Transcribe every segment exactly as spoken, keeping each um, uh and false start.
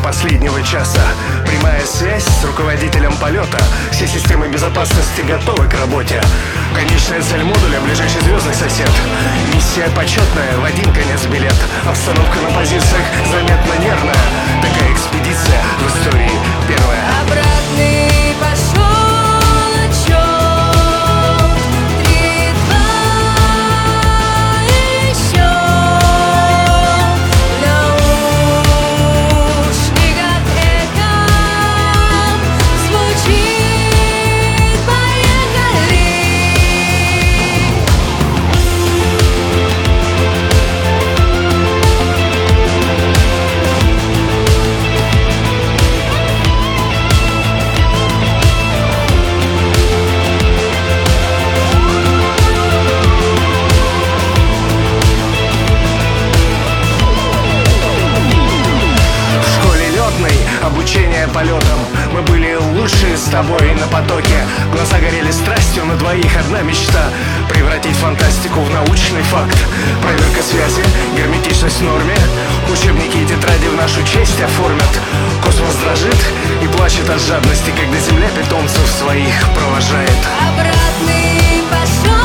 последнего часа. Прямая связь с руководителем полета. Все системы безопасности готовы к работе. Конечная цель модуля — ближайший звездный сосед. Миссия почетная, в один конец билет. Обстановка на позициях заметно нервная. Такая экспедиция в истории первая. Обратный пошел. Обучение полетам. Мы были лучшие с тобой на потоке. Глаза горели страстью, на двоих одна мечта — превратить фантастику в научный факт. Проверка связи, герметичность в норме. Учебники и тетради в нашу честь оформят. Космос дрожит и плачет от жадности, когда Земля питомцев своих провожает. Обратный пошел.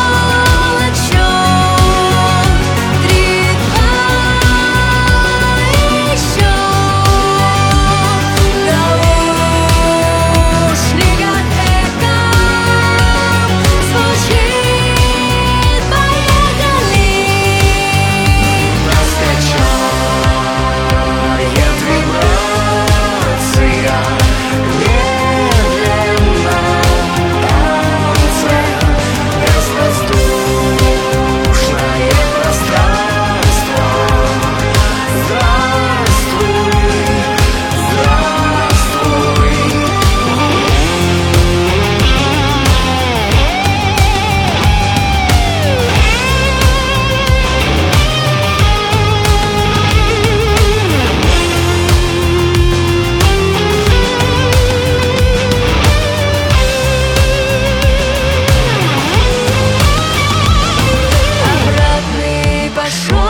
Пошел.